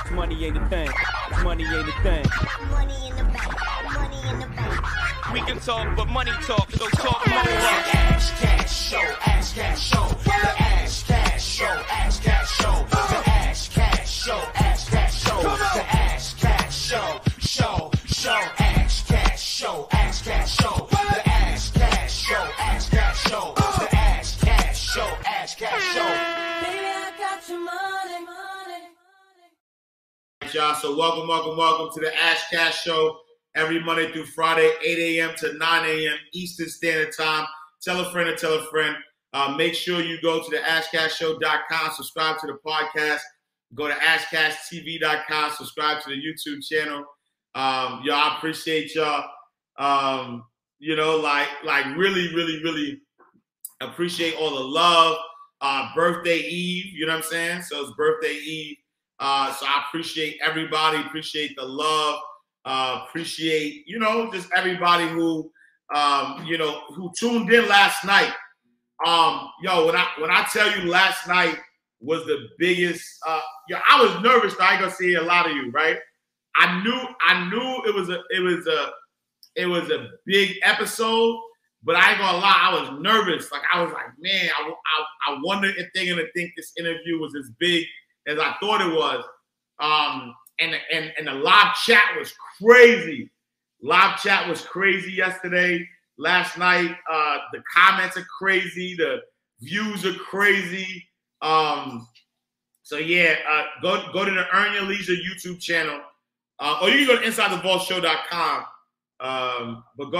Money ain't a thing. Money ain't a thing. Money in the bank. Money in the bank. We can talk, but money talk, so talk more. Ash Cash Show, Ash Cash Show, the Ash Cash Show, Ash Cash Show, the Ash Cash Show, Ash Cash Show, the Ash Cash Show, Ash Cash Show, Ash Cash Show, the Ash Cash Show, Ash Cash Show, the Ash Cash Show, Ash Cash Show. Baby, I got your money, Y'all, so welcome to the Ash Cash Show every Monday through Friday, 8 a.m. to 9 a.m. Eastern Standard Time. Tell a friend and tell a friend. Make sure you go to the AshCashShow.com, subscribe to the podcast. Go to AshCashTV.com, subscribe to the YouTube channel. Y'all, I appreciate y'all. Really appreciate all the love. Birthday Eve, you know what I'm saying? So it's birthday Eve. So I appreciate everybody, appreciate the love, appreciate, just everybody who, who tuned in last night. When I tell you last night was the biggest, I was nervous. I ain't gonna see a lot of you, right? I knew it was a big episode, but I ain't gonna lie, I was nervous. Like I was like, man, I wonder if they're gonna think this interview was as big as I thought it was. And the live chat was crazy. Live chat was crazy yesterday. Last night, the comments are crazy. The views are crazy. So yeah, go to the Earn Your Leisure YouTube channel. Or you can go to InsideTheVaultShow.com. But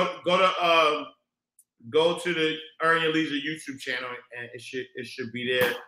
go to the Earn Your Leisure YouTube channel, and it should be there.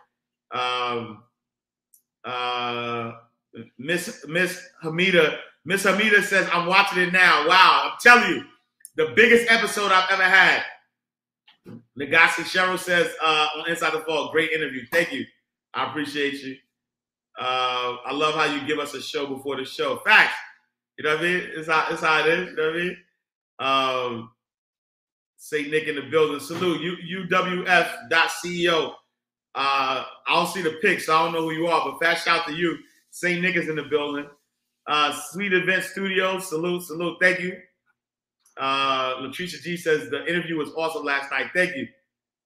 Miss Hamida says, I'm watching it now. Wow, I'm telling you, the biggest episode I've ever had. Legacy Cheryl says on Inside the Vault, great interview. Thank you. I appreciate you. I love how you give us a show before the show. Facts. You know what I mean? It's how it is. You know what I mean? St. Nick in the building. Salute. UWF.CEO. I don't see the pics, so I don't know who you are, but fast shout to you. St. Nick is in the building. Sweet Event Studios. Salute. Thank you. Latricia G says the interview was awesome last night. Thank you.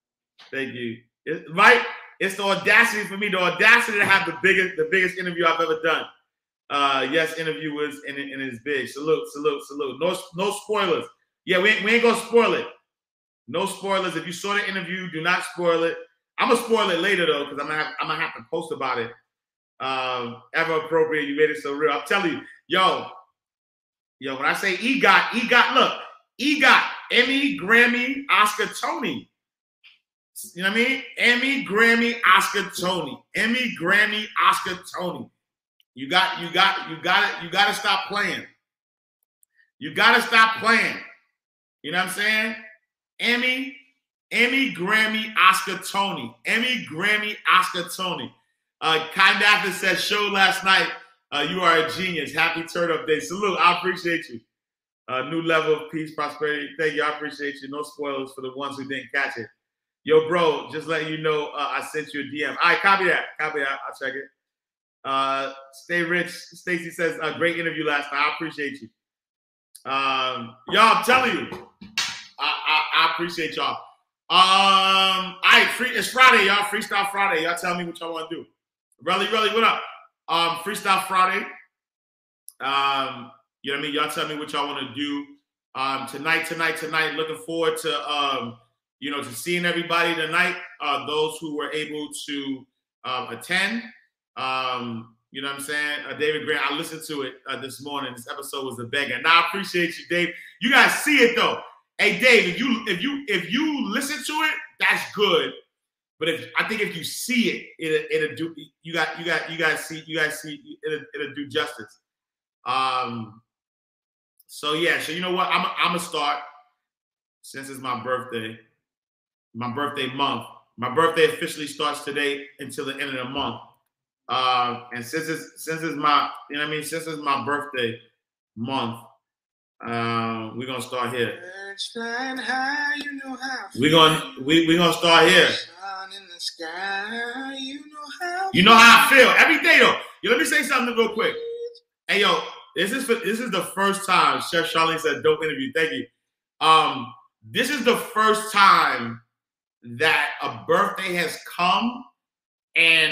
Right? It's the audacity for me, the audacity to have the biggest interview I've ever done. Yes, interview was and it's big. Salute. No spoilers. Yeah, we ain't gonna spoil it. No spoilers. If you saw the interview, do not spoil it. I'm gonna spoil it later though, because I'm gonna have to post about it. Ever appropriate, you made it so real. I'm telling you, yo, when I say EGOT, look, EGOT, Emmy, Grammy, Oscar, Tony. You know what I mean? Emmy, Grammy, Oscar, Tony. Emmy, Grammy, Oscar, Tony. You gotta stop playing. You gotta stop playing. You know what I'm saying? Emmy, Grammy, Oscar, Tony. Emmy, Grammy, Oscar, Tony. Kind After says, show last night. You are a genius. Happy Turn Up Day. Salute. I appreciate you. New level of peace, prosperity. Thank you. I appreciate you. No spoilers for the ones who didn't catch it. Yo, bro, just letting you know I sent you a DM. All right, copy that. I'll check it. Stay rich. Stacy says, great interview last night. I appreciate you. Y'all, I'm telling you. I appreciate y'all. All right, it's Friday, y'all. Freestyle Friday. Y'all tell me what y'all want to do. Relly, what up? Freestyle Friday. You know what I mean? Y'all tell me what y'all want to do. Tonight. Looking forward to to seeing everybody tonight. Those who were able to attend. You know what I'm saying? David Grant, I listened to it this morning. This episode was a banger. Now I appreciate you, Dave. You guys see it though. Hey, Dave, if you listen to it, that's good. But I think if you see it, it'll do. You guys see it'll do justice. So yeah. So you know what? I'm gonna start since it's my birthday month. My birthday officially starts today until the end of the month. And since it's my since it's my birthday month, we're gonna start here. High, we're gonna start here. In the sky, you know how I feel every day though. Let me say something real quick. Hey, yo, this is the first time Chef Charlene said dope interview. Thank you. This is the first time that a birthday has come and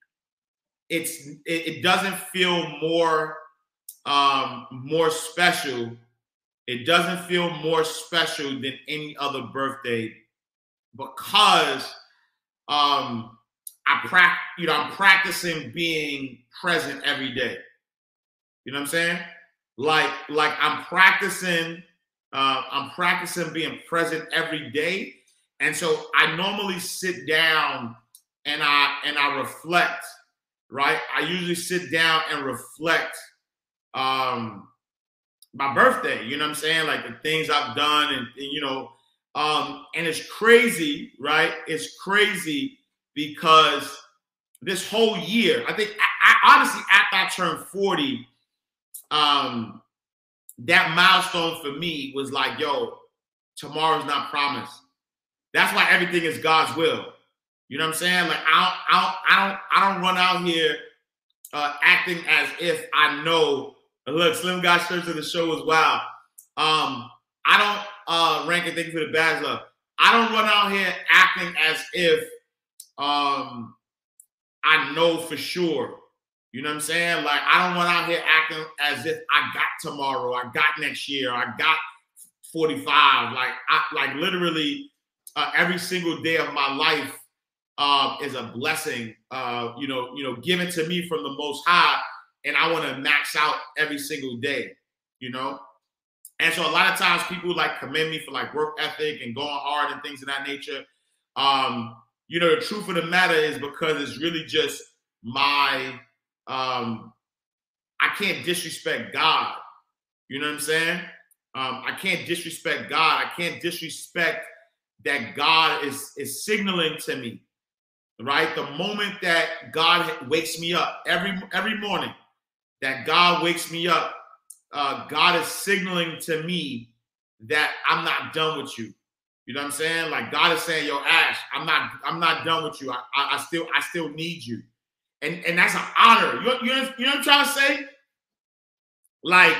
it doesn't feel more special. It doesn't feel more special than any other birthday because I'm practicing being present every day. You know what I'm saying? Like I'm practicing being present every day. And so I normally sit down and I reflect, right? I usually sit down and reflect my birthday, you know what I'm saying? Like the things I've done and you know, and it's crazy, right? It's crazy because this whole year, I think I honestly, after I turned 40, that milestone for me was like, yo, tomorrow's not promised. That's why everything is God's will. You know what I'm saying? Like I don't run out here acting as if I know. Look, Slim got shirts of the show as well. I don't rank and thank you for the badge love. I don't run out here acting as if I know for sure. You know what I'm saying? Like I don't run out here acting as if I got tomorrow, I got next year, I got 45. Like literally every single day of my life is a blessing, you know, given to me from the Most High. And I want to max out every single day, you know? And so a lot of times people like commend me for like work ethic and going hard and things of that nature. You know, the truth of the matter is because it's really just my, I can't disrespect God. You know what I'm saying? I can't disrespect God. I can't disrespect that God is signaling to me, right? The moment that God wakes me up every morning, that God wakes me up, God is signaling to me that I'm not done with you. You know what I'm saying? Like God is saying, yo, Ash, I'm not done with you. I still need you. And that's an honor. You know what I'm trying to say? Like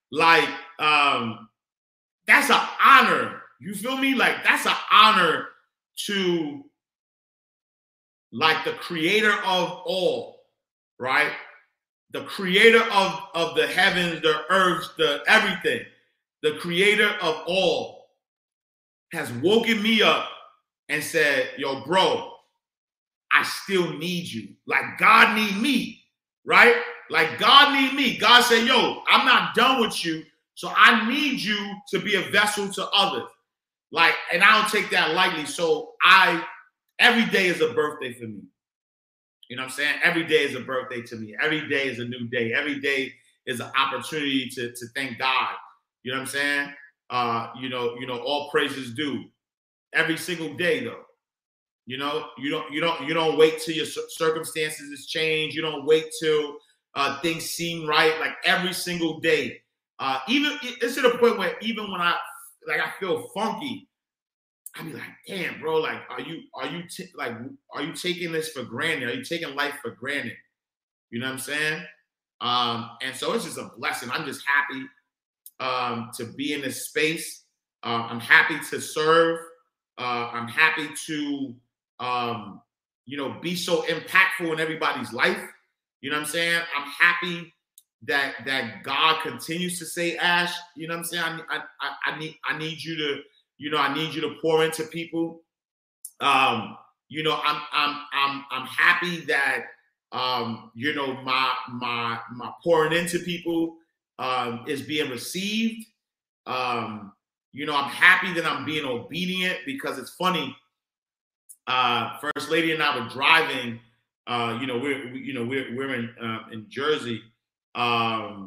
that's an honor. You feel me? Like that's an honor to like the creator of all, right? The creator of the heavens, the earth, the everything, the creator of all has woken me up and said, yo, bro, I still need you. Like God need me, right? Like God need me. God said, yo, I'm not done with you. So I need you to be a vessel to others. Like, and I don't take that lightly. So every day is a birthday for me. You know what I'm saying? Every day is a birthday to me. Every day is a new day. Every day is an opportunity to thank God. You know what I'm saying? You know, all praises due. Every single day, though. You know, you don't wait till your circumstances has changed. You don't wait till things seem right. Like every single day. Even it's to the point where even when I feel funky, I be like, damn, bro, like, are you taking this for granted? Are you taking life for granted? You know what I'm saying? And so it's just a blessing. I'm just happy to be in this space. I'm happy to serve. I'm happy to, you know, be so impactful in everybody's life. You know what I'm saying? I'm happy that God continues to say, Ash, you know what I'm saying? I need you to, you know, I need you to pour into people. You know, I'm happy that you know, my pouring into people is being received. You know, I'm happy that I'm being obedient because it's funny. First Lady and I were driving. You know, we're in Jersey. And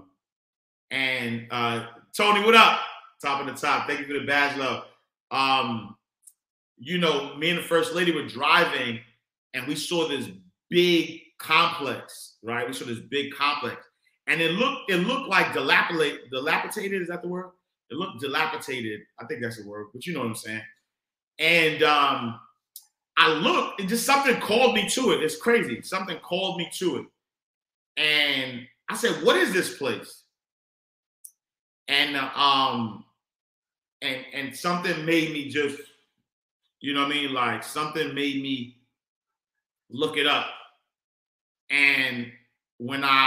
Tony, what up? Top of the top. Thank you for the badge, love. You know, me and the First Lady were driving and we saw this big complex, right? We saw this big complex and it looked like dilapidated. Is that the word? It looked dilapidated. I think that's the word, but you know what I'm saying? And I looked and just something called me to it. It's crazy. Something called me to it. And I said, what is this place? And and something made me just, you know what I mean? Like something made me look it up. And when I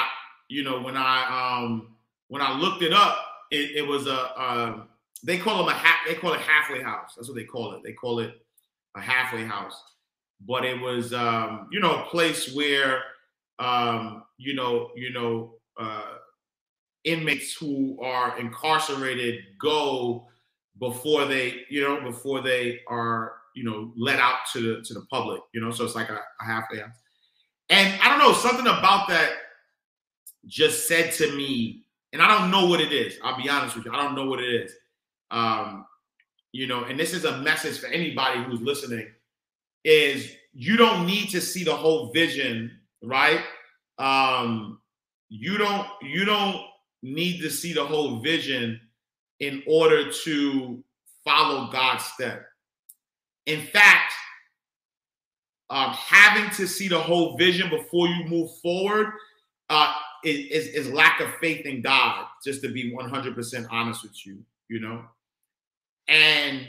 looked it up, it was they call it halfway house. That's what they call it. They call it a halfway house. But it was a place where inmates who are incarcerated go before they are let out to the public. So it's like a halfway house. And I don't know, something about that just said to me, and I don't know what it is. I'll be honest with you. I don't know what it is. And this is a message for anybody who's listening, is you don't need to see the whole vision, right? You don't need to see the whole vision in order to follow God's step. In fact, having to see the whole vision before you move forward is lack of faith in God, just to be 100% honest with you, And,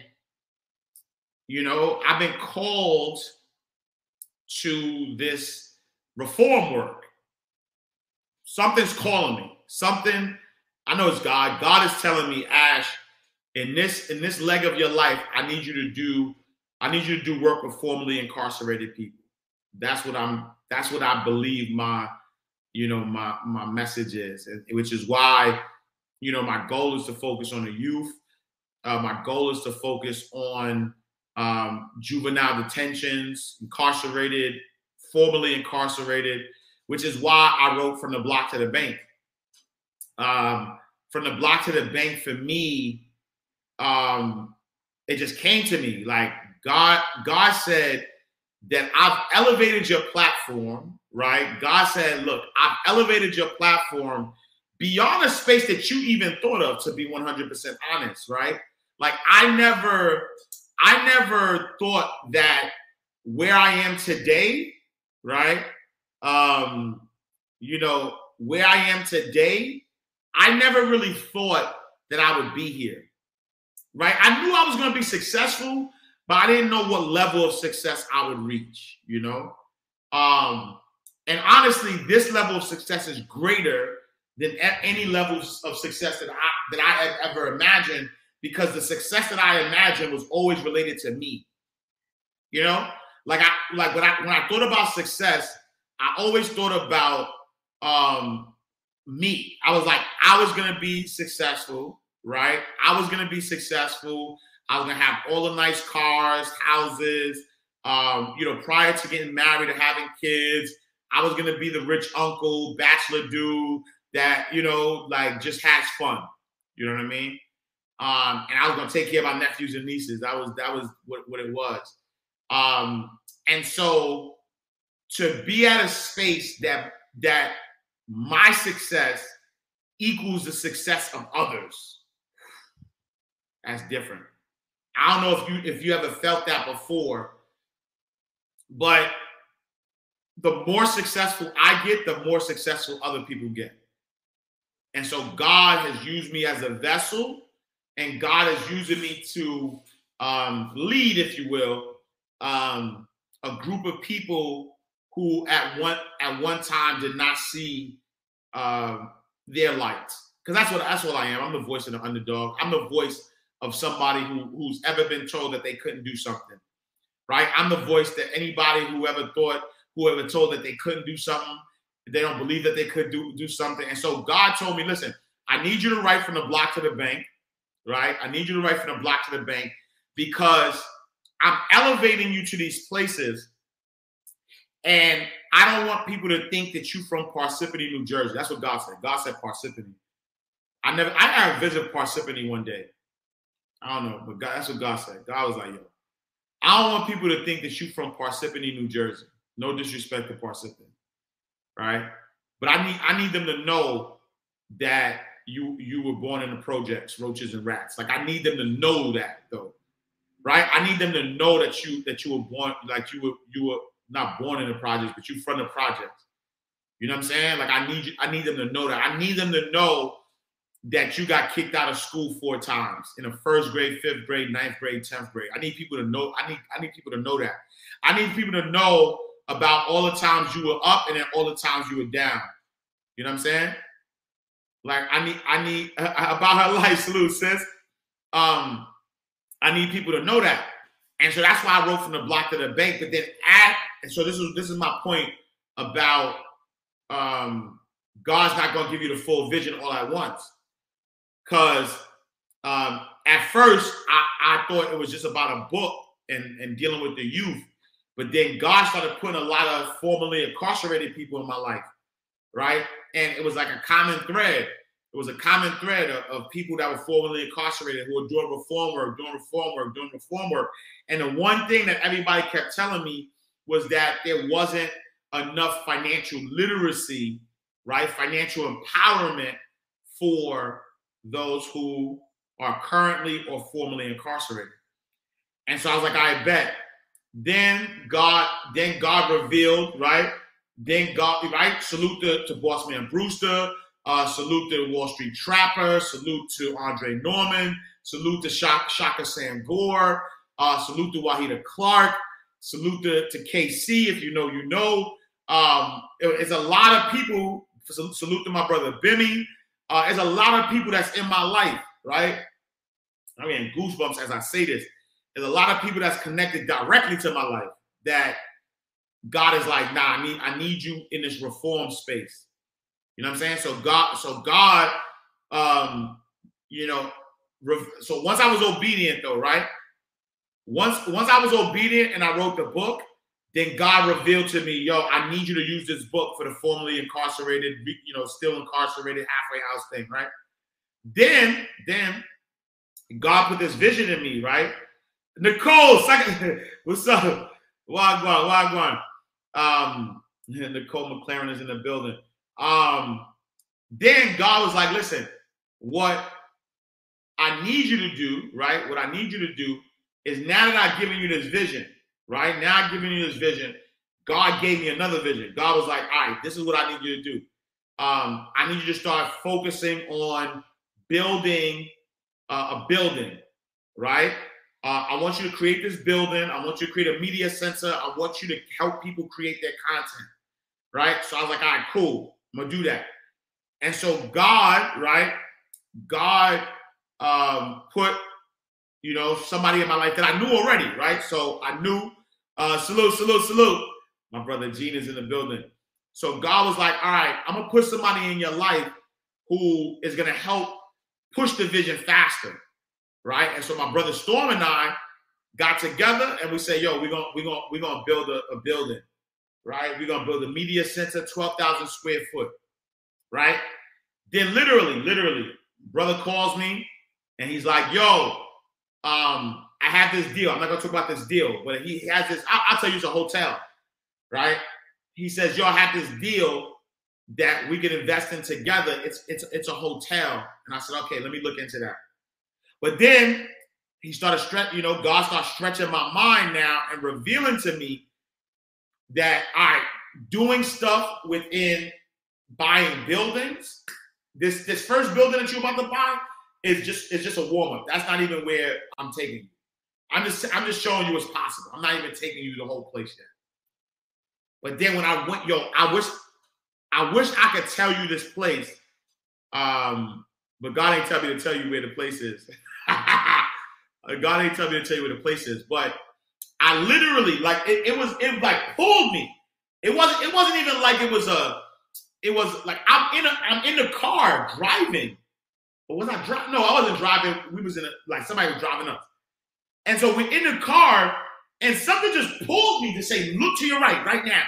I've been called to this reform work. Something's calling me. Something, I know it's God. God is telling me, Ash, in this leg of your life, I need you to do work with formerly incarcerated people. That's what I believe my message is, which is why, my goal is to focus on the youth. My goal is to focus on juvenile detentions, formerly incarcerated, which is why I wrote From the Block to the Bank. From the block to the bank, for me, it just came to me like God said that I've elevated your platform, right? God said, look, I've elevated your platform beyond a space that you even thought of, to be 100% honest, right? Like I never thought that where I am today, right? Where I am today, I never really thought that I would be here, right? I knew I was going to be successful, but I didn't know what level of success I would reach, And honestly, this level of success is greater than any level of success that I had ever imagined, because the success that I imagined was always related to me. When I thought about success, I always thought about me. I was like, I was going to be successful, right? I was going to be successful. I was going to have all the nice cars, houses, prior to getting married and having kids. I was going to be the rich uncle, bachelor dude that, just has fun. You know what I mean? And I was going to take care of my nephews and nieces. That was what it was. And so to be at a space that my success equals the success of others, that's different. I don't know if you ever felt that before, but the more successful I get, the more successful other people get. And so God has used me as a vessel, and God is using me to lead, if you will, a group of people who at one time did not see their light. Because that's what I am. I'm the voice of the underdog. I'm the voice of somebody who's ever been told that they couldn't do something, right? I'm the voice that anybody who ever told that they couldn't do something, they don't believe that they could do something. And so God told me, listen, I need you to write From the Block to the Bank, right? I need you to write From the Block to the Bank, because I'm elevating you to these places, and I don't want people to think that you're from Parsippany, New Jersey. That's what God said. God said Parsippany. I had to visit Parsippany one day. I don't know, but that's what God said. God was like, yo, I don't want people to think that you're from Parsippany, New Jersey. No disrespect to Parsippany, right? But I need them to know that you were born in the projects, roaches and rats. Like I need them to know that, though, right? I need them to know that you were born, like you were not born in the projects, but you from the projects. You know what I'm saying? Like, I need them to know that. I need them to know that you got kicked out of school 4 times in the 1st grade, 5th grade, 9th grade, 10th grade. I need people to know. I need people to know that. I need people to know about all the times you were up and then all the times you were down. You know what I'm saying? Like, I need about her life, salute, sis. I need people to know that. And so that's why I wrote From the Block to the Bank. But then and so this is my point about God's not going to give you the full vision all at once. Because at first, I thought it was just about a book and dealing with the youth. But then God started putting a lot of formerly incarcerated people in my life, right? And it was like a common thread. It was a common thread of people that were formerly incarcerated who were doing reform work. And the one thing that everybody kept telling me was that there wasn't enough financial literacy, right? Financial empowerment for those who are currently or formerly incarcerated. And so I was like, I bet. Then God revealed, right? Then God, right? Salute to Bossman Brewster. Salute to Wall Street Trapper. Salute to Andre Norman. Salute to Shaka Sangor. Salute to Wahida Clark. Salute to KC. If you know, you know. It's a lot of people. Salute to my brother Bimmy. There's a lot of people that's in my life, right? I mean, goosebumps as I say this. There's a lot of people that's connected directly to my life that God is like, nah, I need you in this reform space. You know what I'm saying? So God, so once I was obedient though, right? Once I was obedient and I wrote the book, then God revealed to me, yo, I need you to use this book for the formerly incarcerated, still incarcerated halfway house thing, right? Then God put this vision in me, right? Nicole, what's up? Wagwan. Nicole McLaren is in the building. Then God was like, listen, what I need you to do, right? What I need you to do is, now that I've given you this vision, right? Now I've given you this vision, God gave me another vision. God was like, all right, this is what I need you to do. I need you to start focusing on building a building, right? I want you to create this building. I want you to create a media center. I want you to help people create their content, right? So I was like, all right, cool. I'm going to do that. And so God, right? God put, somebody in my life that I knew already, right? So I knew, salute. My brother Gene is in the building. So God was like, all right, I'm going to put somebody in your life who is going to help push the vision faster. Right. And so my brother Storm and I got together and we said, yo, we're gonna build a building. Right. We're gonna build a media center, 12,000 square foot. Right. Then literally, brother calls me and he's like, yo, I have this deal. I'm not gonna talk about this deal, but he has this. I'll tell you, it's a hotel. Right. He says, yo, I have this deal that we can invest in together. It's a hotel. And I said, okay, let me look into that. But then he started God started stretching my mind now and revealing to me that, all right, doing stuff within buying buildings, this first building that you're about to buy is just a warm-up. That's not even where I'm taking you. I'm just showing you what's possible. I'm not even taking you to the whole place yet. But then when I went, I wish I could tell you this place. But God ain't tell me to tell you where the place is. God ain't tell me to tell you where the place is. But I literally, like, it like pulled me. It wasn't even like it was like I'm in the car driving. But was I driving? No, I wasn't driving. We was somebody was driving us. And so we're in the car and something just pulled me to say, look to your right now.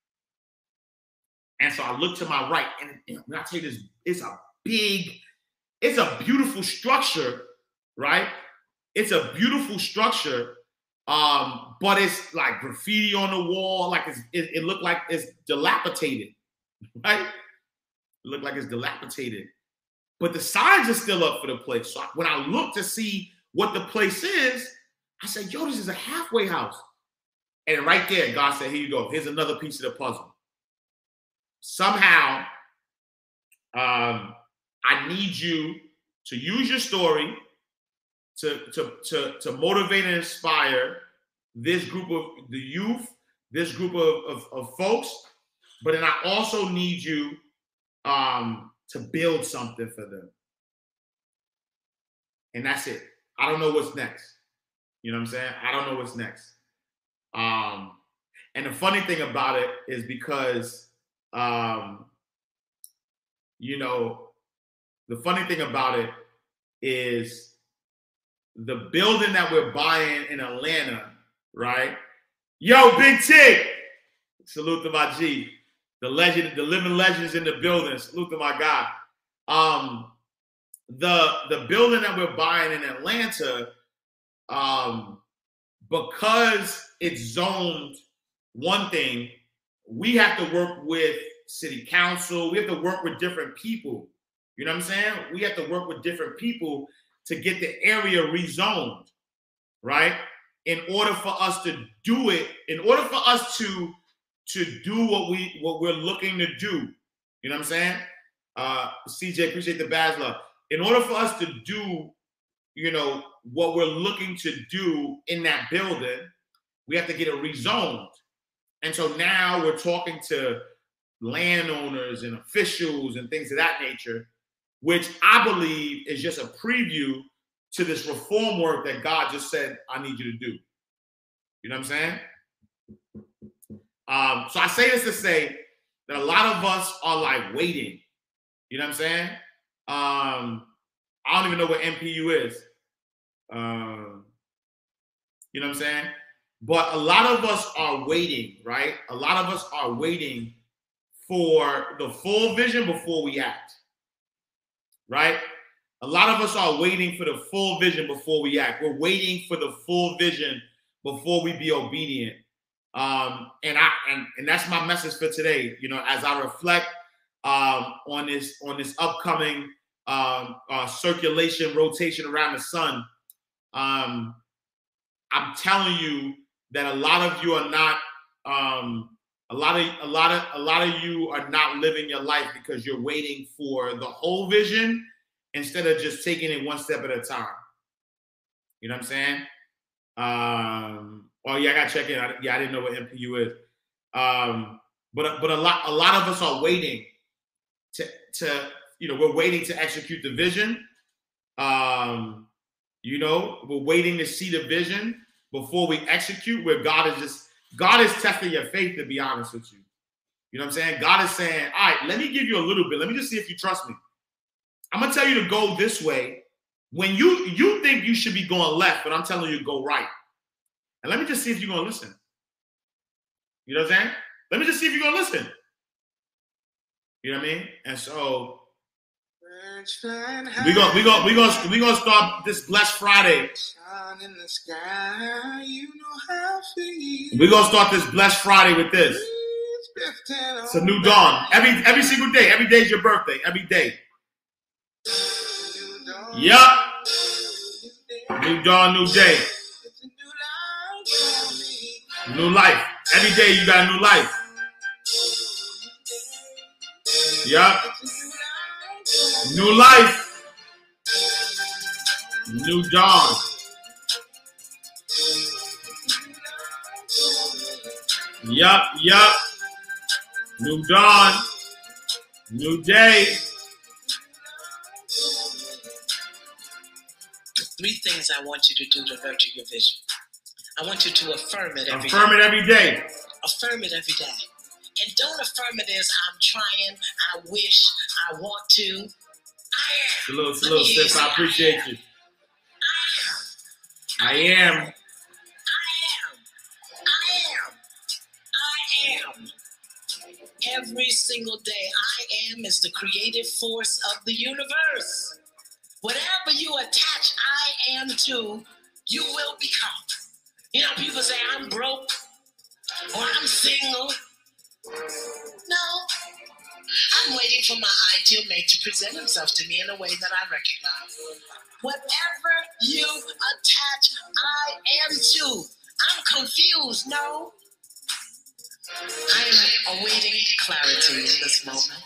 And so I looked to my right, and when I tell you this, it's a beautiful structure, right? It's a beautiful structure, but it's like graffiti on the wall, like it looked like it's dilapidated, right? It looked like it's dilapidated, but the signs are still up for the place. So when I looked to see what the place is, I said, yo, this is a halfway house. And right there, God said, here you go. Here's another piece of the puzzle. somehow, I need you to use your story to motivate and inspire this group of the youth, this group of folks. But then I also need you to build something for them. And that's it. I don't know what's next. You know what I'm saying? I don't know what's next. And the funny thing about it is because, you know, the funny thing about it is the building that we're buying in Atlanta, right? Yo, Big T, salute to my G, the legend, the living legends in the building. Salute to my guy. The building that we're buying in Atlanta, because it's zoned one thing, we have to work with city council. We have to work with different people. You know what I'm saying? We have to work with different people to get the area rezoned, right? In order for us to do it, in order for us to do what we're looking to do. You know what I'm saying? CJ, appreciate the badge love. In order for us to do, you know, what we're looking to do in that building, we have to get it rezoned. And so now we're talking to landowners and officials and things of that nature, which I believe is just a preview to this reform work that God just said, I need you to do. You know what I'm saying? So I say this to say that a lot of us are like waiting. You know what I'm saying? I don't even know what MPU is. You know what I'm saying? But a lot of us are waiting, right? A lot of us are waiting for the full vision before we act, right? A lot of us are waiting for the full vision before we act. We're waiting for the full vision before we be obedient. And that's my message for today. You know, as I reflect on this upcoming circulation, rotation around the sun, I'm telling you that a lot of you are not. A lot of you are not living your life because you're waiting for the whole vision instead of just taking it one step at a time. You know what I'm saying? Oh yeah, I gotta check in. I didn't know what MPU is. But a lot of us are waiting to you know, we're waiting to execute the vision. You know, we're waiting to see the vision before we execute, where God is testing your faith, to be honest with you. You know what I'm saying? God is saying, all right, let me give you a little bit. Let me just see if you trust me. I'm going to tell you to go this way when you think you should be going left, but I'm telling you to go right. And let me just see if you're going to listen. You know what I'm saying? Let me just see if you're going to listen. You know what I mean? And so we're gonna start this Blessed Friday. In the sky, you know how I feel. We're gonna start this Blessed Friday with this. It's a new dawn. Every single day. Every day is your birthday. Every day. Yup. New dawn, new day. New life. Every day you got a new life. Yup. New life. New dawn. Yup. New dawn. New day. 3 things I want you to do to nurture your vision. I want you to affirm it every day. Affirm it every day. Affirm it every day. And don't affirm it as I'm trying, I wish, I want to. I am. Salute, sis. I appreciate you. I am. Every single day, I am is the creative force of the universe. Whatever you attach I am to, you will become. You know, people say I'm broke or I'm single. No. I'm waiting for my ideal mate to present himself to me in a way that I recognize. Whatever you attach I am to, I'm confused, no. I am awaiting clarity in this moment.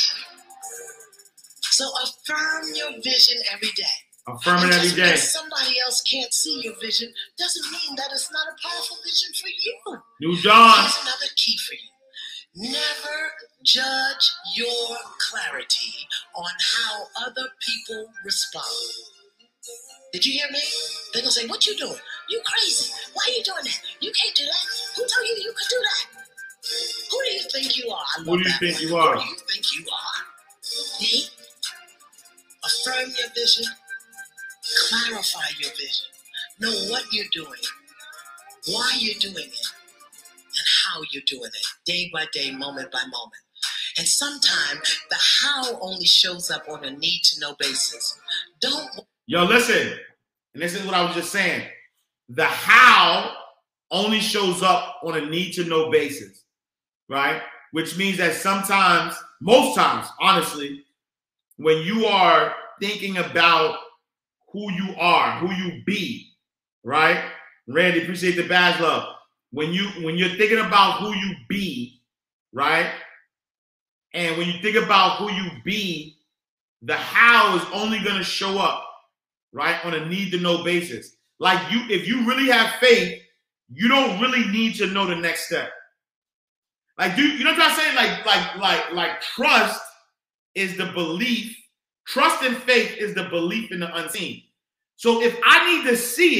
So affirm your vision every day. Affirm it And every just day. because somebody else can't see your vision doesn't mean that it's not a powerful vision for you. New Dawn. Here's another key for you. Never judge your clarity on how other people respond. Did you hear me? They're going to say, what you doing? You crazy. Why are you doing that? You can't do that. Who told you you could do that? Who do you think you are? I love Who do you that think one. you are? Who do you think you are? Me? Affirm your vision. Clarify your vision. Know what you're doing, why you're doing it, and how you're doing it, day by day, moment by moment. And sometimes the how only shows up on a need-to-know basis. Yo, listen. And this is what I was just saying. The how only shows up on a need-to-know basis, right? Which means that sometimes, most times, honestly, when you are thinking about who you are, who you be, right? Randy, appreciate the badge love. When you're thinking about who you be, right? And when you think about who you be, the how is only going to show up, right? On a need-to-know basis. Like if you really have faith, you don't really need to know the next step. Like, you know what I'm saying? Like trust is the belief. Trust and faith is the belief in the unseen. So if I need to see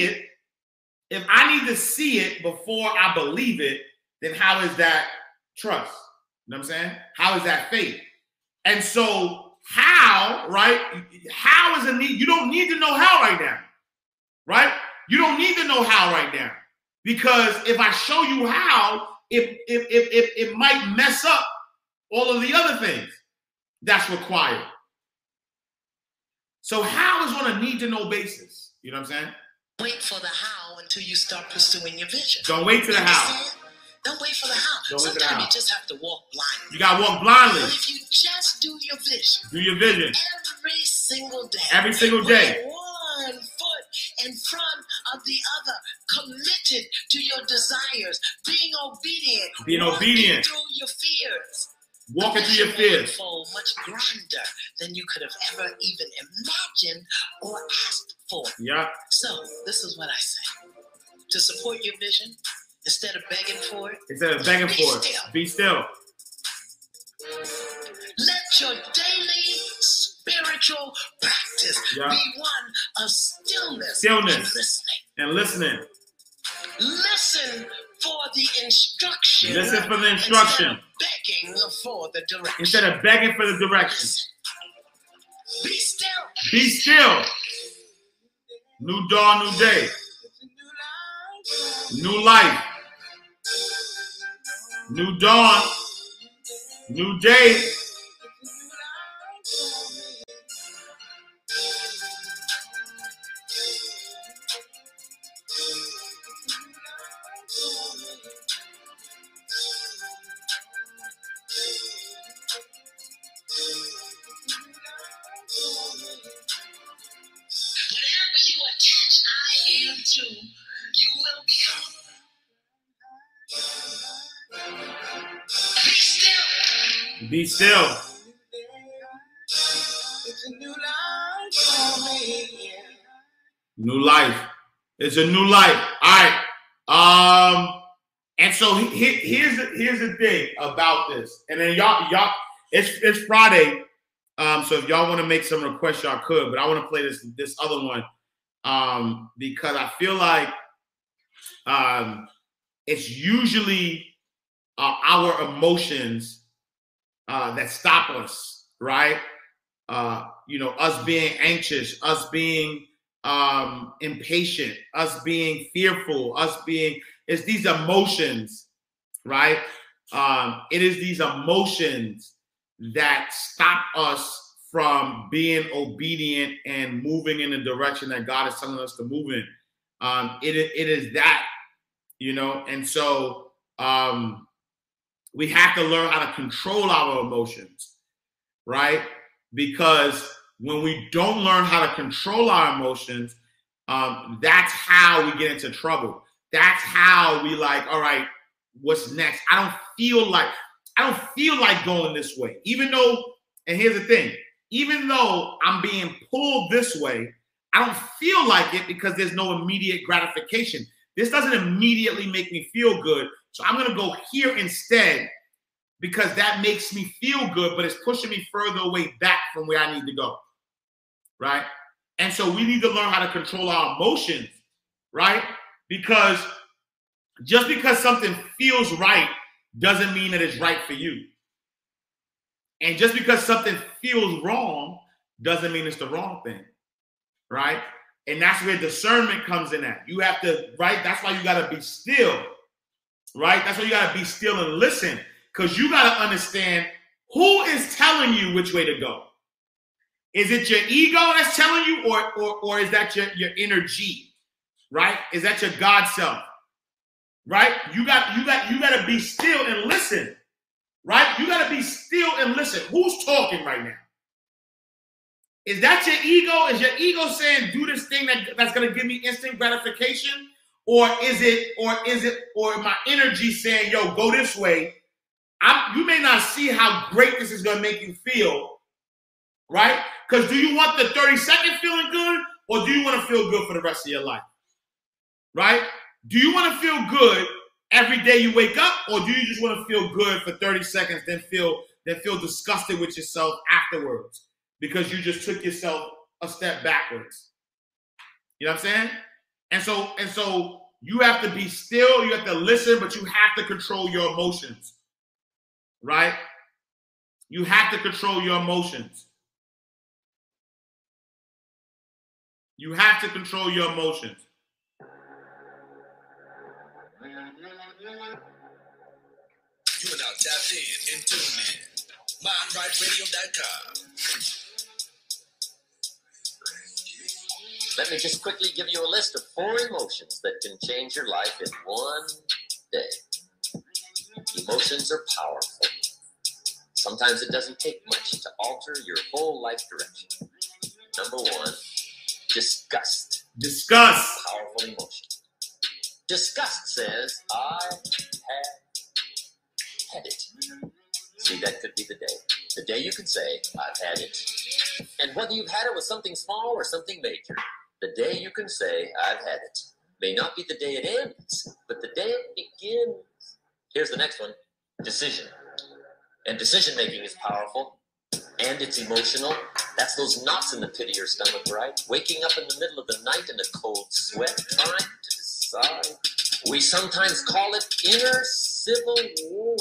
it before I believe it, then how is that trust? You know what I'm saying? How is that faith? And so how, right? How is a need? You don't need to know how right now, right? You don't need to know how right now, because if I show you how, it might mess up all of the other things that's required. So how is on a need-to-know basis? You know what I'm saying? Wait for the how until you start pursuing your vision. Don't wait for the how. Understand? Don't wait for the how. Don't wait for the Sometimes how. you just have to walk blindly. You gotta walk blindly. But if you just do your vision Do your vision every single day, every single day. with one foot in front of the other, committed to your desires, being obedient, Being walking obedient. through your fears. Walking the through your vision will fears. unfold much grander than you could have ever even imagined or asked for. Yeah. So this is what I say: to support your vision, instead of begging for it, Instead of begging Be for it, still. be still. let your daily spiritual practice Yeah. be one of stillness, Stillness. and listening. And listening. Listen for the instruction. Listen for the instruction. Instead of begging for the direction. Instead of begging for the direction. Be still. Be still. New dawn, new day. New life. New dawn. New day. Whatever you attach I am to, you will become. Be still. Be still. It's a new life for me. New life. It's a new life. All right. And so here's the thing about this. And then y'all, it's Friday. So if y'all want to make some requests, y'all could. But I want to play this other one because I feel like it's usually our emotions that stop us, right? Us being anxious, us being impatient, us being fearful, it's these emotions, right? It is these emotions that stop us from being obedient and moving in the direction that God is telling us to move in. It is that, and so we have to learn how to control our emotions, right? Because when we don't learn how to control our emotions, that's how we get into trouble. That's how we all right, what's next. I don't feel like going this way. Even though, and here's the thing, even though I'm being pulled this way, I don't feel like it because there's no immediate gratification. This doesn't immediately make me feel good. So I'm going to go here instead because that makes me feel good, but it's pushing me further away back from where I need to go. Right? And so we need to learn how to control our emotions. Right? Because just because something feels right doesn't mean that it's right for you. And just because something feels wrong doesn't mean it's the wrong thing. Right? And that's where discernment comes in at. You have to, right? That's why you got to be still. Right? That's why you got to be still and listen. Because you got to understand who is telling you which way to go. Is it your ego that's telling you, or is that your inner G? Right? Is that your God self? Right? You got to be still and listen. Right? You got to be still and listen. Who's talking right now? Is that your ego? Is your ego saying do this thing that's going to give me instant gratification? Or is my energy saying, yo, go this way? You may not see how great this is going to make you feel, right? Because do you want the 30-second feeling good, or do you want to feel good for the rest of your life? Right? Do you want to feel good every day you wake up, or do you just want to feel good for 30 seconds, then feel disgusted with yourself afterwards because you just took yourself a step backwards? You know what I'm saying? And so you have to be still, you have to listen, but you have to control your emotions. Right? You have to control your emotions. You have to control your emotions. You are now tapped in and tuned in. MindRightRadio.com. Let me just quickly give you a list of 4 emotions that can change your life in one day. Emotions are powerful. Sometimes it doesn't take much to alter your whole life direction. Number 1, disgust. Disgust. Powerful emotion. Disgust says, I have had it. See, that could be the day. The day you can say, I've had it. And whether you've had it with something small or something major, the day you can say, I've had it, may not be the day it ends, but the day it begins. Here's the next one, decision. And decision-making is powerful, and it's emotional. That's those knots in the pit of your stomach, right? Waking up in the middle of the night in a cold sweat, trying to decide. We sometimes call it inner civil war.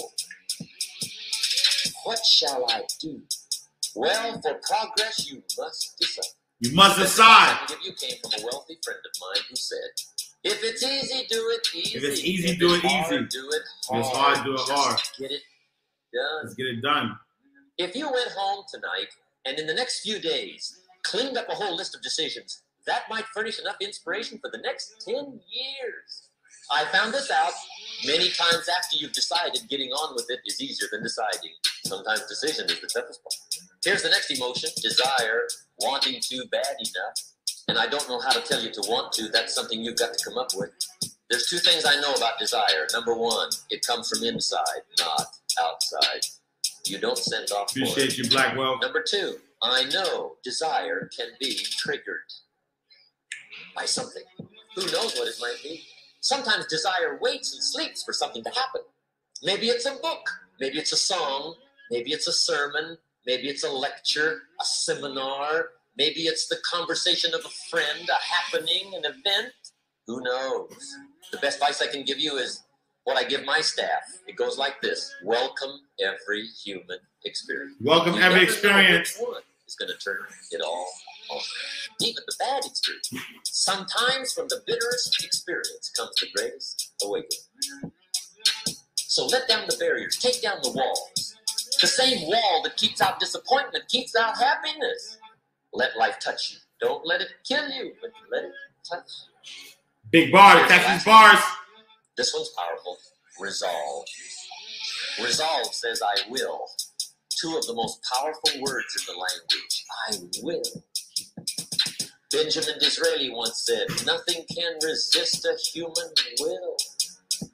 What shall I do? Well, for progress, you must decide. You must decide. You came from a wealthy friend of mine who said, if it's easy, do it easy. If it's easy, do it easy. Do it hard. If it's hard, do it hard. Just get it done. Let's get it done. If you went home tonight and in the next few days cleaned up a whole list of decisions, that might furnish enough inspiration for the next 10 years. I found this out many times after you've decided. Getting on with it is easier than deciding. Sometimes decision is the toughest part. Here's the next emotion, desire, wanting to bad enough. And I don't know how to tell you to want to. That's something you've got to come up with. There's 2 things I know about desire. Number 1, it comes from inside, not outside. You don't send off. Appreciate you, Blackwell. Number 2, I know desire can be triggered by something. Who knows what it might be? Sometimes desire waits and sleeps for something to happen. Maybe it's a book. Maybe it's a song. Maybe it's a sermon. Maybe it's a lecture, a seminar. Maybe it's the conversation of a friend, a happening, an event. Who knows? The best advice I can give you is what I give my staff. It goes like this. Welcome every human experience. Welcome every experience. Which one is going to turn it all on. Even the bad experience. Sometimes from the bitterest experience comes the greatest awakening. So let down the barriers. Take down the walls. The same wall that keeps out disappointment keeps out happiness. Let life touch you. Don't let it kill you, but let it touch you. Big bars. Catch these bars. This one's powerful. Resolve. Resolve says I will. 2 of the most powerful words in the language. I will. Benjamin Disraeli once said, nothing can resist a human will.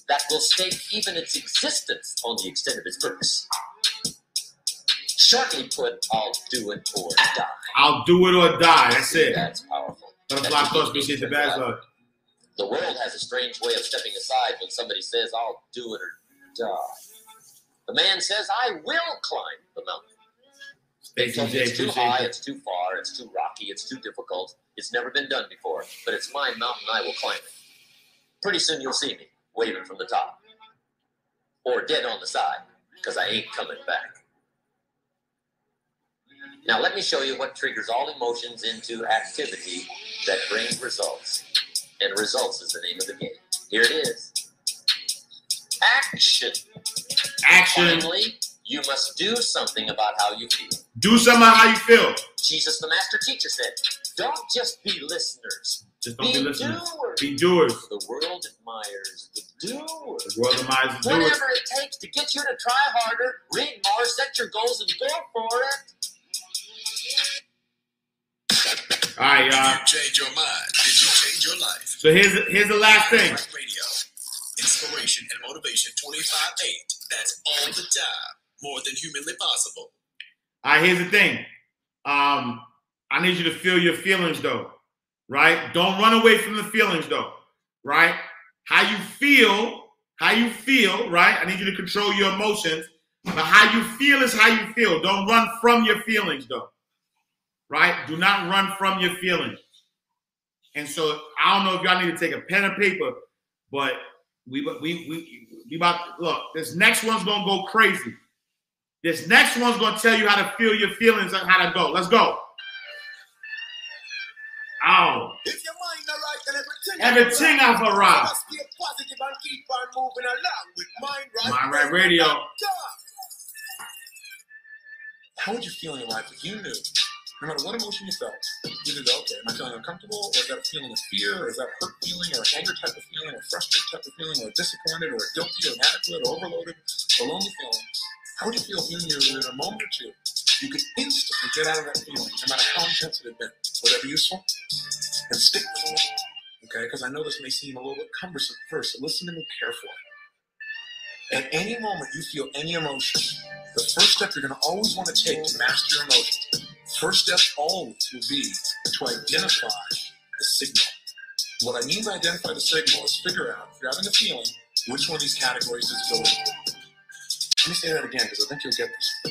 that will stake even its existence on the extent of its purpose. Shortly put, I'll do it or die. I'll do it or die. That's it. That's powerful. Butterfly thoughts, appreciate the bad luck. The world has a strange way of stepping aside when somebody says, I'll do it or die. The man says, I will climb the mountain. They told me it's too high, it's too far, it's too rocky, it's too difficult. It's never been done before, but it's my mountain, I will climb it. Pretty soon you'll see me waving from the top. Or dead on the side, because I ain't coming back. Now let me show you what triggers all emotions into activity that brings results. And results is the name of the game. Here it is. Action. Action. Finally, you must do something about how you feel. Do something about how you feel. Jesus, the master teacher, said, don't just be listeners. Just don't be listeners. Doers. Be doers. The world admires the doers. The world admires the doers. Whatever it takes to get you to try harder, read more, set your goals, and go for it. All right, y'all. Did you change your mind? Did you change your life? So here's the last thing. Radio. Inspiration and motivation 25/8. That's all the time. More than humanly possible. All right, here's the thing. I need you to feel your feelings, though, right? Don't run away from the feelings, though, right? How you feel, right? I need you to control your emotions, but how you feel is how you feel. Don't run from your feelings, though, right? Do not run from your feelings. And so I don't know if y'all need to take a pen and paper, but we about to, look, this next one's going to go crazy. This next one's going to tell you how to feel your feelings and how to go. Let's go. Ow. If your mind alright and everything Have a right. must be positive and keep on moving along with Mind Right. Mind Right Radio. How would you feel in your life if you knew, no matter what emotion you felt, you did, okay, am I feeling uncomfortable, or is that a feeling of fear, or is that a hurt feeling, or an anger type of feeling, or a frustrated type of feeling, or disappointed, or guilty, or inadequate, or overloaded, or lonely feeling? How would you feel if you knew that in a moment or two, you could instantly get out of that feeling, no matter how intense it had been? Would that be useful? And stick with it, okay? Because I know this may seem a little bit cumbersome at first, so listen to me carefully. At any moment you feel any emotion, the first step you're going to always want to take to master your emotions, first step always will be to identify the signal. What I mean by identify the signal is figure out, if you're having a feeling, which one of these categories is going to. Let me say that again, because I think you'll get this.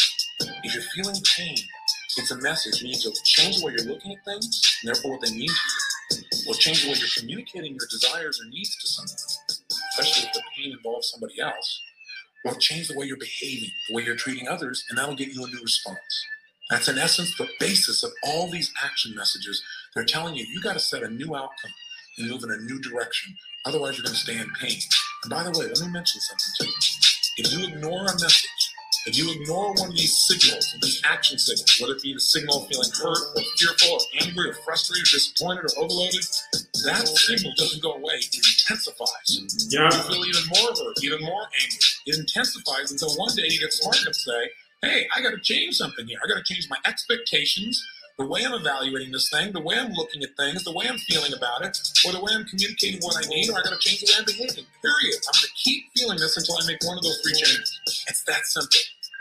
If you're feeling pain, it's a message. It means you'll change the way you're looking at things, and therefore what they mean to you. Or change the way you're communicating your desires or needs to someone, especially if the pain involves somebody else. Or change the way you're behaving, the way you're treating others, and that'll get you a new response. That's in essence the basis of all these action messages. They're telling you, you got to set a new outcome and move in a new direction. Otherwise, you're going to stay in pain. And by the way, let me mention something too. If you ignore a message, if you ignore one of these signals, these action signals, whether it be the signal of feeling hurt or fearful or angry or frustrated or disappointed or overloaded, that signal doesn't go away. It intensifies. Yeah. You feel even more hurt, even more angry. It intensifies until one day you get smart enough to say, hey, I got to change something here. I got to change my expectations, the way I'm evaluating this thing, the way I'm looking at things, the way I'm feeling about it, or the way I'm communicating what I need, or I got to change the way I'm behaving, period. I'm going to keep feeling this until I make one of those three changes. It's that simple.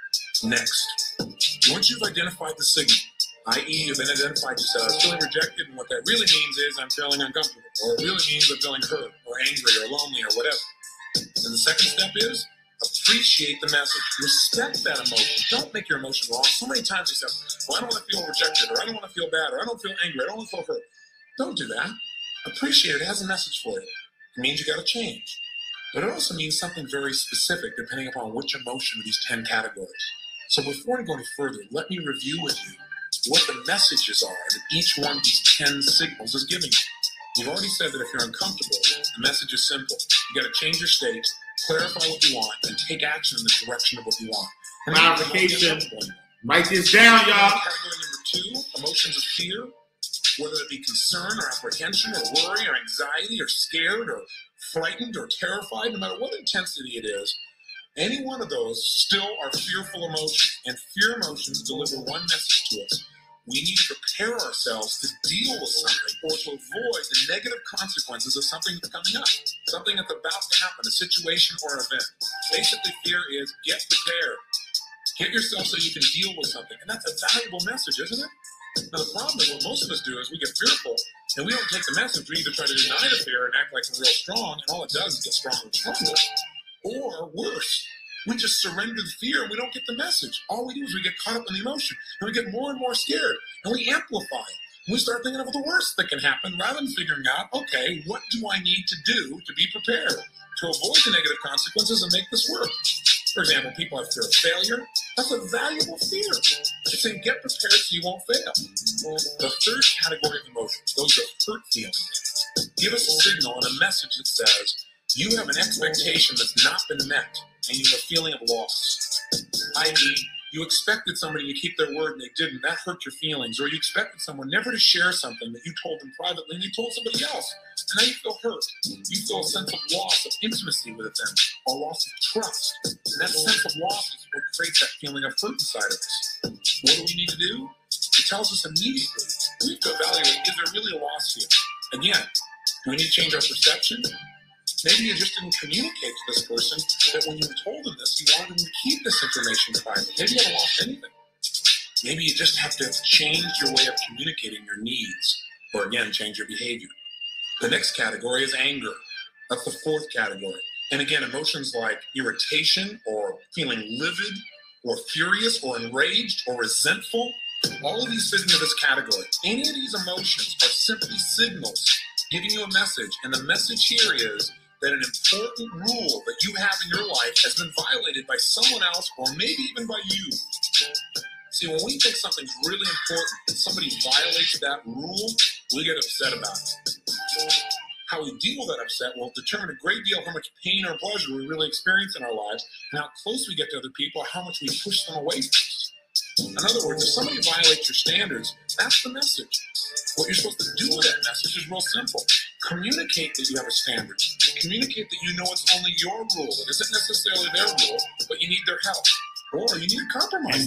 Next, once you've identified the signal, i.e. you've been identified, you said, I'm feeling rejected, and what that really means is I'm feeling uncomfortable, or it really means I'm feeling hurt, or angry, or lonely, or whatever. And the second step is appreciate the message. Respect that emotion. Don't make your emotion wrong. So many times we say, well, I don't want to feel rejected, or I don't want to feel bad, or I don't feel angry, I don't want to feel hurt. Don't do that. Appreciate it. It has a message for you. It means you got to change. But it also means something very specific depending upon which emotion of these 10 categories. So before I go any further, let me review with you what the messages are that each one of these 10 signals is giving you. You've already said that if you're uncomfortable, the message is simple. You got to change your state, clarify what you want, and take action in the direction of what you want. Clarification. Write this down, y'all. Category number 2, emotions of fear, whether it be concern or apprehension or worry or anxiety or scared or frightened or terrified, no matter what intensity it is, any one of those still are fearful emotions, and fear emotions deliver one message to us. We need to prepare ourselves to deal with something or to avoid the negative consequences of something that's coming up, something that's about to happen, a situation or an event. Basically, fear is get prepared. Get yourself so you can deal with something. And that's a valuable message, isn't it? Now, the problem is what most of us do is we get fearful and we don't take the message. We either try to deny the fear and act like we're real strong, and all it does is get stronger and stronger. Or worse, we just surrender the fear and we don't get the message. All we do is we get caught up in the emotion and we get more and more scared and we amplify it. And we start thinking of the worst that can happen rather than figuring out, okay, what do I need to do to be prepared to avoid the negative consequences and make this work? For example, people have fear of failure. That's a valuable fear. It's saying get prepared so you won't fail. The third category of emotions, those are hurt feelings, give us a signal and a message that says you have an expectation that's not been met and you have a feeling of loss. I.e., you expected somebody to keep their word and they didn't. That hurt your feelings. Or you expected someone never to share something that you told them privately and you told somebody else. And now you feel hurt. You feel a sense of loss of intimacy with them or loss of trust. And that sense of loss is what creates that feeling of hurt inside of us. What do we need to do? It tells us immediately. We have to evaluate, is there really a loss here? Again, do we need to change our perception? Maybe you just didn't communicate to this person that when you told them this, you wanted them to keep this information private. Maybe you haven't lost anything. Maybe you just have to change your way of communicating your needs, or again, change your behavior. The next category is anger. That's the fourth category. And again, emotions like irritation or feeling livid or furious or enraged or resentful, all of these fit into this category. Any of these emotions are simply signals giving you a message, and the message here is that an important rule that you have in your life has been violated by someone else or maybe even by you. See, when we think something's really important and somebody violates that rule, we get upset about it. How we deal with that upset will determine a great deal how much pain or pleasure we really experience in our lives and how close we get to other people, how much we push them away from us. In other words, if somebody violates your standards, that's the message. What you're supposed to do with that message is real simple. Communicate that you have a standard. Communicate that you know it's only your rule. It isn't necessarily their rule, but you need their help. Or you need a compromise.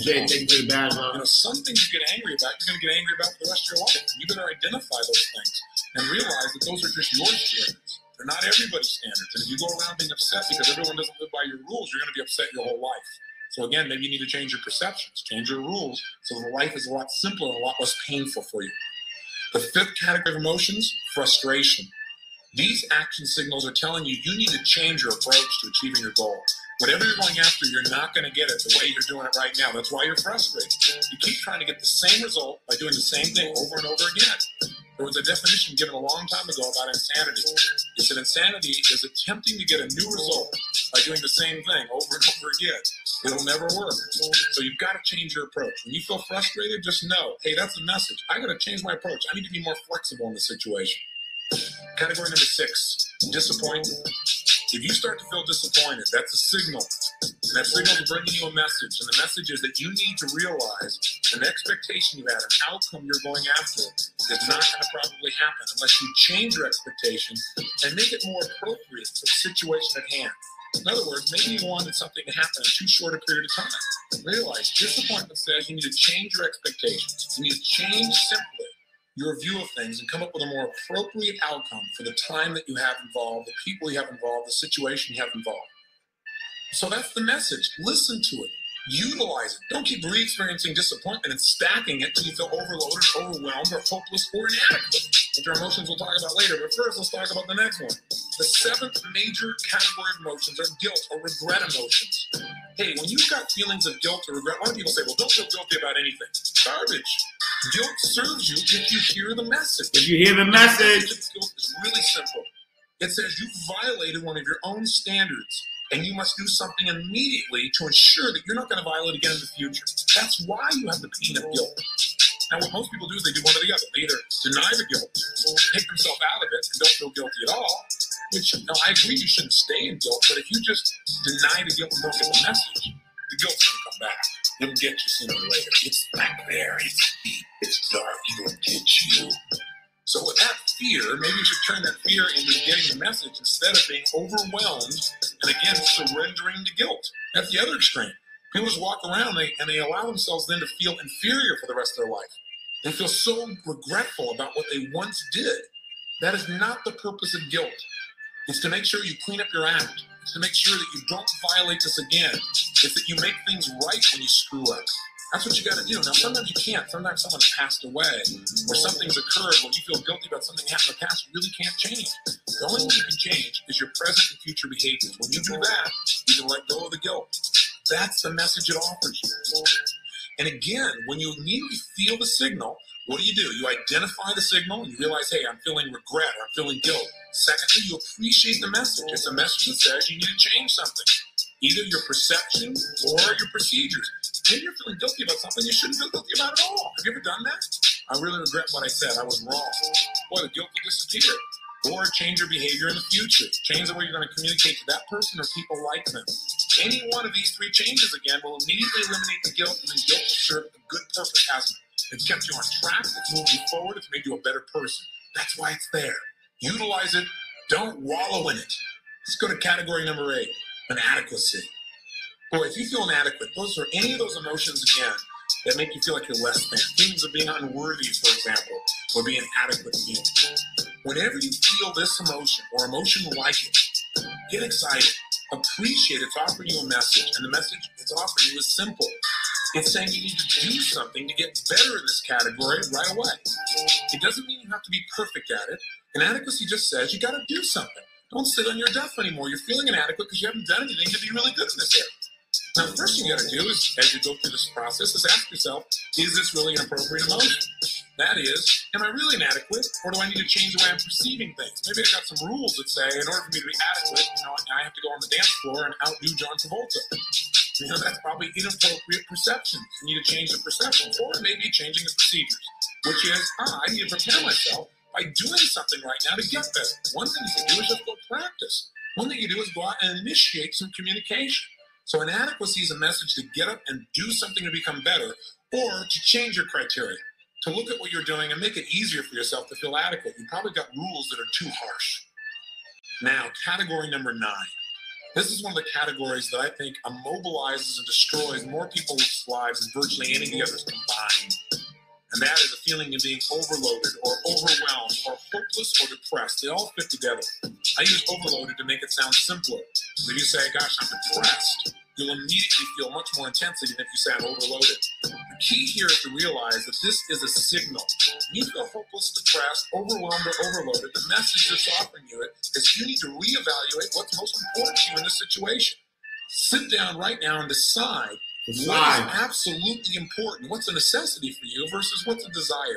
Some things you get angry about, you're going to get angry about for the rest of your life. You better identify those things and realize that those are just your standards. They're not everybody's standards. And if you go around being upset because everyone doesn't live by your rules, you're going to be upset your whole life. So again, maybe you need to change your perceptions, change your rules, so the life is a lot simpler and a lot less painful for you. The fifth category of emotions, frustration. These action signals are telling you you need to change your approach to achieving your goal. Whatever you're going after, you're not going to get it the way you're doing it right now. That's why you're frustrated. You keep trying to get the same result by doing the same thing over and over again. There was a definition given a long time ago about insanity. It said insanity is attempting to get a new result by doing the same thing over and over again. It'll never work. So you've got to change your approach. When you feel frustrated, just know, hey, that's the message. I got to change my approach. I need to be more flexible in the situation. Category number 6, disappointment. If you start to feel disappointed, that's a signal. And that signal is bringing you a message. And the message is that you need to realize an expectation you had, an outcome you're going after, is not going to probably happen unless you change your expectation and make it more appropriate for the situation at hand. In other words, maybe you wanted something to happen in too short a period of time. Realize disappointment says you need to change your expectations. You need to change simply your view of things and come up with a more appropriate outcome for the time that you have involved, the people you have involved, the situation you have involved. So that's the message. Listen to it. Utilize it. Don't keep re-experiencing disappointment and stacking it till you feel overloaded, overwhelmed, or hopeless, or inadequate, which are emotions we'll talk about later. But first, let's talk about the next one. The 7th major category of emotions are guilt or regret emotions. Hey, when you've got feelings of guilt or regret, a lot of people say, well, don't feel guilty about anything. Garbage. Guilt serves you if you hear the message. If you hear the message. Guilt is really simple. It says you violated one of your own standards, and you must do something immediately to ensure that you're not going to violate again in the future. That's why you have the pain of guilt. Now, what most people do is they do one or the other. They either deny the guilt, take themselves out of it, and don't feel guilty at all, which, now, I agree you shouldn't stay in guilt, but if you just deny the guilt and don't get the message, the guilt's going to come back. It'll get you sooner or later. It's back there. It's deep. It's dark. It'll get you. So with that fear, maybe you should turn that fear into getting the message instead of being overwhelmed and, again, surrendering to guilt. That's the other extreme. People just walk around and they allow themselves then to feel inferior for the rest of their life. They feel so regretful about what they once did. That is not the purpose of guilt. It's to make sure you clean up your act. It's to make sure that you don't violate this again. It's that you make things right when you screw up. That's what you got to do. Now, sometimes you can't. Sometimes someone passed away or something's occurred where you feel guilty about something that happened in the past you really can't change. The only thing you can change is your present and future behaviors. When you do that, you can let go of the guilt. That's the message it offers you. And again, when you immediately feel the signal, what do? You identify the signal and you realize, hey, I'm feeling regret or I'm feeling guilt. Secondly, you appreciate the message. It's a message that says you need to change something. Either your perception or your procedures. Maybe you're feeling guilty about something you shouldn't feel guilty about at all. Have you ever done that? I really regret what I said. I was wrong. Boy, the guilt will disappear. Or change your behavior in the future. Change the way you're going to communicate to that person or people like them. Any one of these three changes, again, will immediately eliminate the guilt, and then guilt will serve a good purpose, hasn't it? It's kept you on track. It's moved you forward. It's made you a better person. That's why it's there. Utilize it. Don't wallow in it. Let's go to category number 8, inadequacy. Boy, if you feel inadequate, those are any of those emotions, again, that make you feel like you're less than. Things of being unworthy, for example, or being inadequate to you. Whenever you feel this emotion or emotion like it, get excited. Appreciate it's offering you a message, and the message it's offering you is simple. It's saying you need to do something to get better in this category right away. It doesn't mean you have to be perfect at it. Inadequacy just says you got to do something. Don't sit on your duff anymore. You're feeling inadequate because you haven't done anything to be really good in this area. Now, the first thing you got to do is, as you go through this process, is ask yourself, is this really an appropriate emotion? That is, am I really inadequate, or do I need to change the way I'm perceiving things? Maybe I've got some rules that say, in order for me to be adequate, I have to go on the dance floor and outdo John Travolta. That's probably inappropriate perception. You need to change the perception, or maybe changing the procedures, which is, I need to prepare myself by doing something right now to get better. One thing you can do is just go practice. One thing you do is go out and initiate some communication. So inadequacy is a message to get up and do something to become better, or to change your criteria, to look at what you're doing and make it easier for yourself to feel adequate. You probably got rules that are too harsh. Now, category number 9. This is one of the categories that I think immobilizes and destroys more people's lives than virtually any of the others combined. And that is a feeling of being overloaded or overwhelmed or hopeless or depressed. They all fit together. I use overloaded to make it sound simpler. If you say, gosh, I'm depressed, you'll immediately feel much more intensity than if you say I'm overloaded. The key here is to realize that this is a signal. When you feel hopeless, depressed, overwhelmed, or overloaded, the message it's offering you is you need to reevaluate what's most important to you in this situation. Sit down right now and decide what is absolutely important, what's a necessity for you versus what's a desire.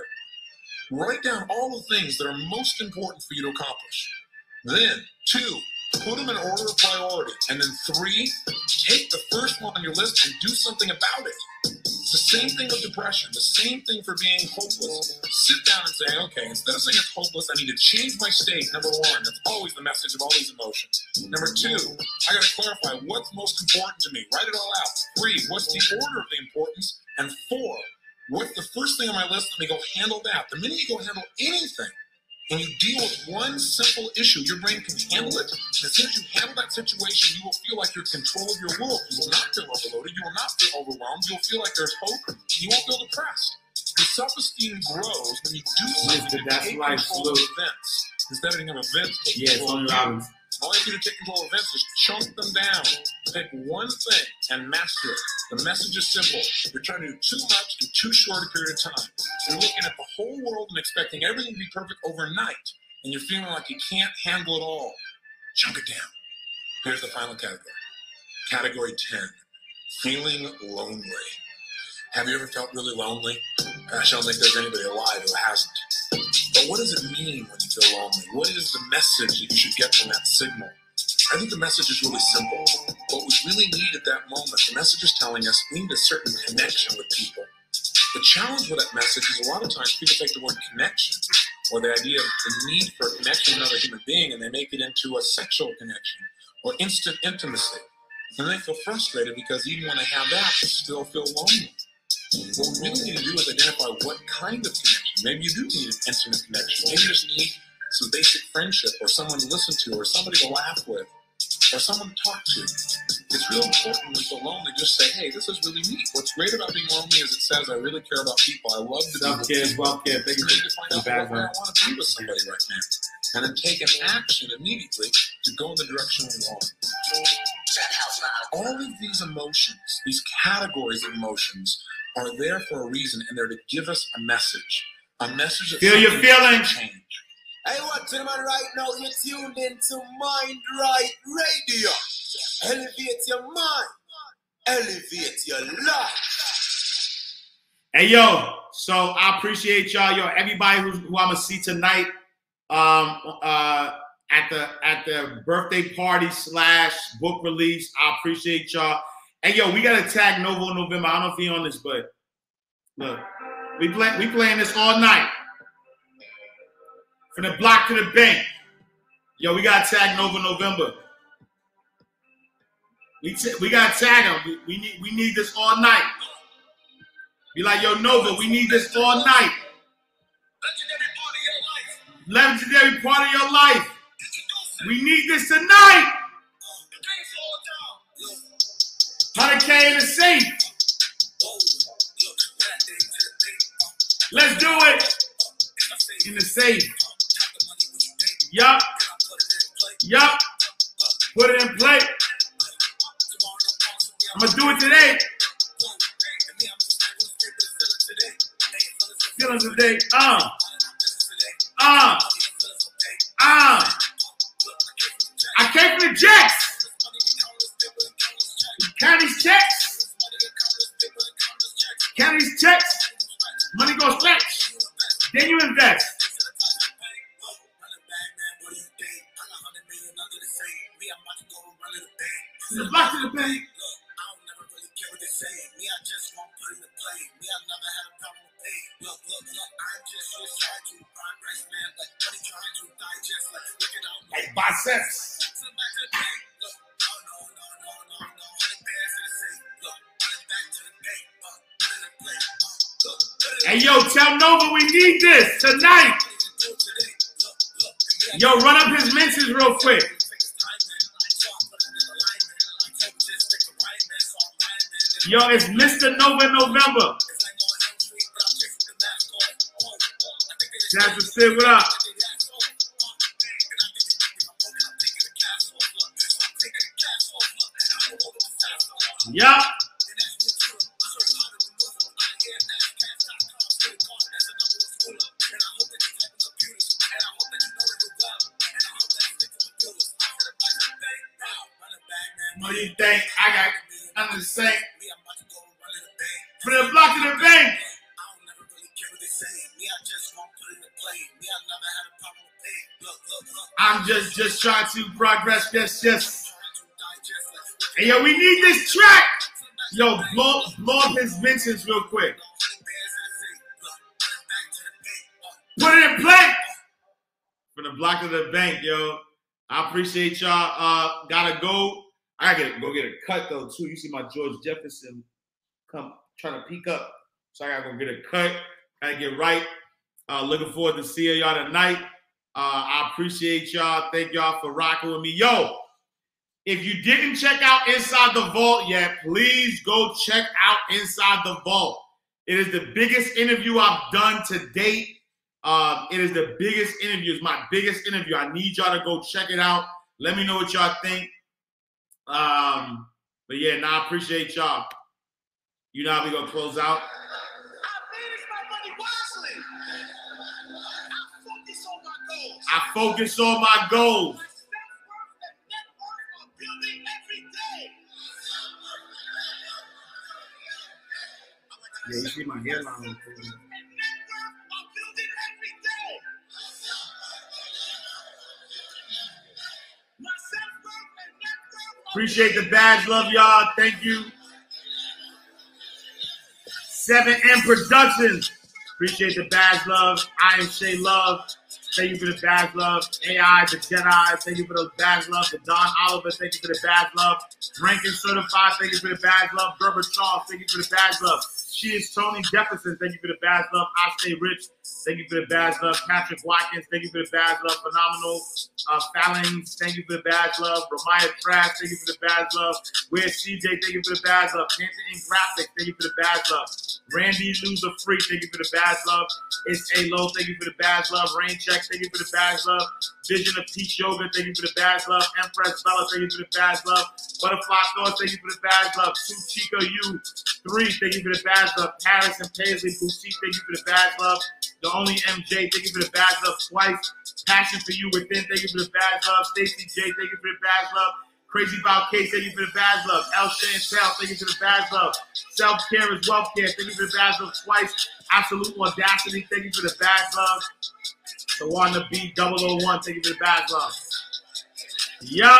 Write down all the things that are most important for you to accomplish. Then, 2, put them in order of priority. And then 3, take the first one on your list and do something about it. It's the same thing with depression, the same thing for being hopeless. Sit down and say, okay, instead of saying it's hopeless, I need to change my state, number 1. That's always the message of all these emotions. Number 2, I got to clarify what's most important to me. Write it all out. 3, what's the order of the importance? And 4, what's the first thing on my list? Let me go handle that. The minute you go handle anything, and you deal with one simple issue, your brain can handle it. As soon as you handle that situation, you will feel like you're in control of your world. You will not feel overloaded. You will not feel overwhelmed. You'll feel like there's hope. And you won't feel depressed. Your self-esteem grows when you do something to take control of events. Instead of events, take control of you. All you have to do to take control of events is chunk them down. Pick one thing and master it. The message is simple. You're trying to do too much in too short a period of time. You're looking at the whole world and expecting everything to be perfect overnight, and you're feeling like you can't handle it all. Chunk it down. Here's the final category. Category 10, feeling lonely. Have you ever felt really lonely? Gosh, I don't think there's anybody alive who hasn't. But what does it mean when you feel lonely? What is the message that you should get from that signal? I think the message is really simple. What we really need at that moment, the message is telling us we need a certain connection with people. The challenge with that message is a lot of times people take the word connection or the idea of the need for a connection with another human being and they make it into a sexual connection or instant intimacy. And they feel frustrated because even when they have that, they still feel lonely. What we really need to do is identify what kind of connection. Maybe you do need an intimate connection. Maybe you just need some basic friendship or someone to listen to or somebody to laugh with. or someone to talk to. It's real important when you feel lonely. Just say, hey, this is really neat. What's great about being lonely is it says I really care about people. I love to Self-care, well-care. Thank you to find out why I want to be with somebody right now. And then take an action immediately to go in the direction we want. All of these emotions, these categories of emotions, are there for a reason, and they're to give us a message. A message that Feel your feelings. change. Hey, what, gentlemen, right now you're tuned into Mind Right Radio. Elevate your mind, elevate your life. Hey, yo, so I appreciate y'all. Yo, everybody who I'm going to see tonight at the birthday party / book release. I appreciate y'all. Hey, yo, we got to tag Novo November. I don't know if he on this, but look, we playing this all night. From the block to the bank. Yo, we got to tag Novo November. We got to tag him. We need this all night. Be like, yo, Nova, we need this all night. Legendary part of your life. We need this tonight. 100K in the safe. Let's do it. In the safe. Yup. Yup. Put it in play. I'm going to do it today. Feeling today. I came from the Jets. Count these checks. Count these checks. Money goes stretch. Then you invest. From the block to the bank. Like biceps. Hey, yo, tell Nova we need this tonight. Yo, run up his mentions real quick. Yo, it's Mr. Nova November. That's what's it. What up? Yup. What do you think? I got under the same. Put the block to the bank. I'm just trying to progress. Yes. Hey, yo, we need this track. Yo, blow up his mentions real quick. Put it in play. For the block of the bank, yo. I appreciate y'all. Gotta go. I gotta go get a cut though too. You see my George Jefferson come trying to peek up, so I gotta go get a cut. Gotta get right. Looking forward to seeing y'all tonight. I appreciate y'all. Thank y'all for rocking with me. Yo, if you didn't check out Inside the Vault yet, please go check out Inside the Vault. It is the biggest interview I've done to date. It is the biggest interview. It's my biggest interview. I need y'all to go check it out. Let me know what y'all think. But yeah, I appreciate y'all. You know how we gonna close out? I focus on my goals. Yeah, you see my hairline. Appreciate the badge, love y'all. Thank you. 7M Productions. Appreciate the badge, love. I am Shay Love. Thank you for the badge, love. AI, the Jedi. Thank you for the badge, love. The Don Oliver. Thank you for the badge, love. Rankin Certified. Thank you for the badge, love. Gerber Charles. Thank you for the badge, love. She is Tony Jefferson. Thank you for the badge love. I Stay Rich. Thank you for the badge love. Patrick Watkins. Thank you for the badge love. Phenomenal. Fallings. Thank you for the badge love. Ramaya Trash. Thank you for the badge love. Where's CJ? Thank you for the badge love. Panther Ink Graphics. Thank you for the badge love. Randy Loser Free. Thank you for the badge love. It's A-Lo. Thank you for the badge love. Rain Check. Thank you for the badge love. Vision of Peach Yoga. Thank you for the badge love. Empress Bella. Thank you for the badge love. Butterfly Thoughts. Thank you for the badge love. Two Chico U. 3. Thank you for the badge love. Paris and Paisley Boutique. Thank you for the badge love. The Only MJ. Thank you for the badge love twice. Passion for You Within. Thank you for the badge love. Stacey J. Thank you for the badge love. Crazy About Case. Thank you for the badge love. El Chantel. Thank you for the badge love. Self Care is Wealth Care. Thank you for the badge love twice. Absolute Audacity. Thank you for the badge love. The one to be 001. Thank you for the badge love. Yup.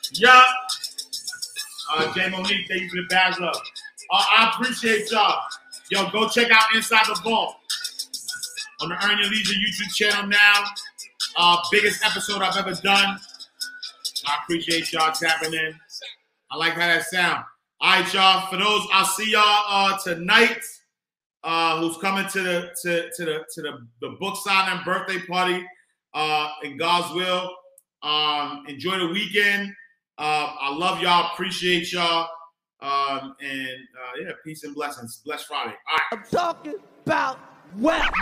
Jay Monique. Thank you for the badge love. I appreciate y'all. Yo, go check out Inside the Vault on the Earn Your Leisure YouTube channel now. Biggest episode I've ever done. I appreciate y'all tapping in. I like how that sound. All right, y'all. For those, I'll see y'all tonight. Who's coming to the book signing birthday party in God's will. Enjoy the weekend. I love y'all. Appreciate y'all. Yeah, peace and blessings. Blessed Friday. All right. I'm talking about wet.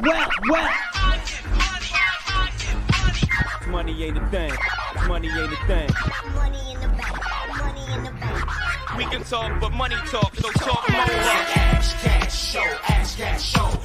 Money ain't a thing. Money ain't a thing. Money in the bank. Money in the bank. We can talk, but money talk, so talk more. Ash Cash Show.